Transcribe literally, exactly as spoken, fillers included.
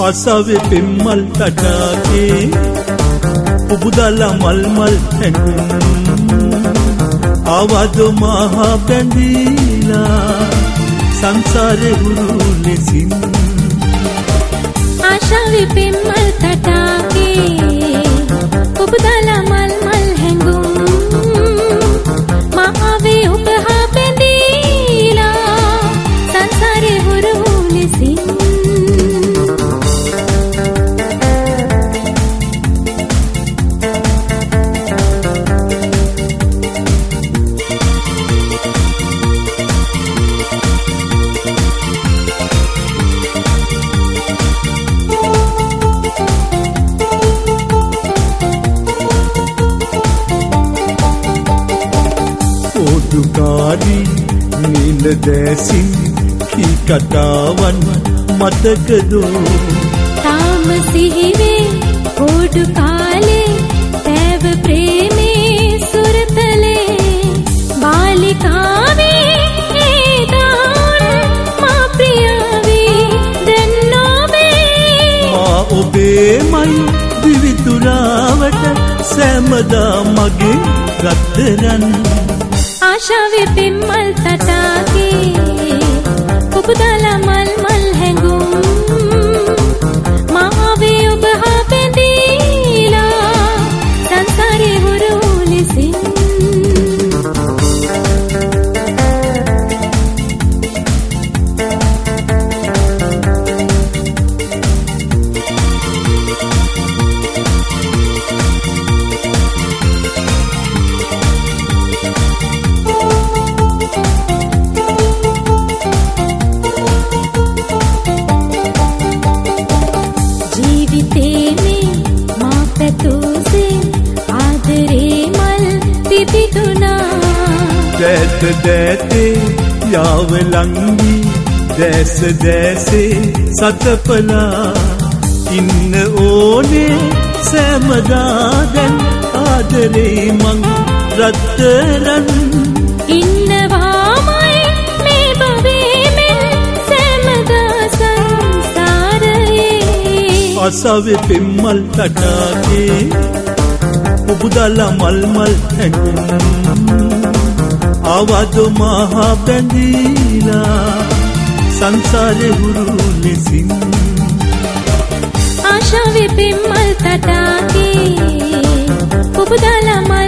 අසවේ පෙම්මල් තටාකේ උබුදලා මල් මල් හැඟුම් ආවද මහා බැඳීලා සංසාරේ හුරු ලෙසින් ආශාවේ පෙම්මල් තටාකේ උබුදලා මල් මල් හැඟුම් මහාවේ ඔබ හා බැඳීලා සංසාරේ හුරු ලෙසින් දුකාරි නිල දැසින් කී කතාවන් මතකදෝ තාම සිහිවේ ඕඩු කාලේ තෑව ප්‍රේමේ සුරතලේ බාලිකාවේ ඒ දාන මා ප්‍රියාවේ දැන් නොවේ මා ඔබේමයි දිවිතුරාවට සෑමදා මගේ රත්තරන් ආශාවේ පෙම්මල් තටාකේ උබුදලා මල් මල් හැඟුම් මහාවේ ඔබ හා බැඳීලා සංසාරේ හුරු ලෙසින් දැත දැතේ යාවලංගි දැස දැසේ සතපලා ඉන්න ඕනේ සෑමදා දැන් ආදරේ මං රත්තරන් ඉන්නවාමයි මේ බවේ මෙන් සෑමදා සංසාරයේ අසවේ පෙම්මල් තටාකේ උබුදලා මල් මල් හැඟුම් ආවද මහා බැඳීලා සංසාරේ හුරු ලෙසින් ආශාවේ පෙම්මල් තටාකේ උබුදලා